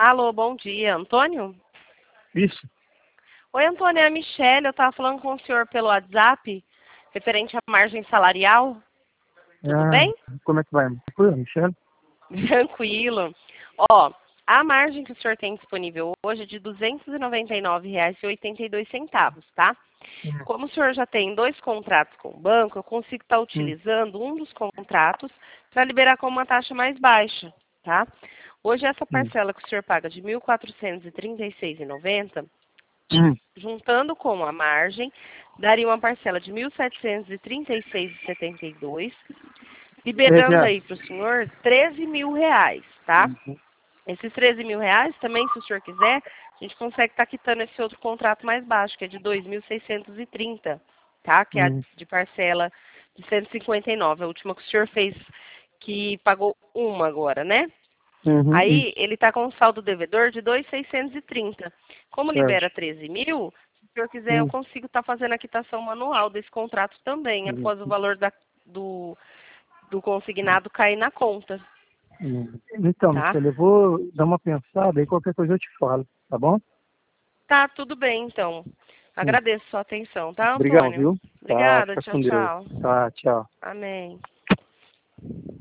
Alô, bom dia. Antônio? Isso. Oi, Antônio, é a Michelle. Eu estava falando com o senhor pelo WhatsApp, referente à margem salarial. Tudo bem? Como é que vai? Tranquilo, Michele? Tranquilo. Ó, a margem que o senhor tem disponível hoje é de R$ 299,82, tá? Como o senhor já tem 2 contratos com o banco, eu consigo estar utilizando um dos contratos para liberar com uma taxa mais baixa, tá? Hoje essa parcela que o senhor paga de R$ 1.436,90, juntando com a margem, daria uma parcela de R$ 1.736,72, liberando aí para o senhor R$ 13.000, tá? Esses R$ 13.000 também, se o senhor quiser, a gente consegue estar quitando esse outro contrato mais baixo, que é de R$ 2.630, tá? Que é a de parcela de 159, a última que o senhor fez, que pagou uma agora, né? Aí ele está com um saldo devedor de 2.630. Como libera 13.000, se o senhor quiser, eu consigo estar fazendo a quitação manual desse contrato também, após o valor do consignado cair na conta. Então, Tá? Michele, eu vou dar uma pensada e qualquer coisa eu te falo, tá bom? Tá, tudo bem, então. Agradeço a sua atenção, tá, Obrigado, Antônio? viu? Tá, Obrigada, fica tchau, com Deus. tchau. Tá, tchau. Amém.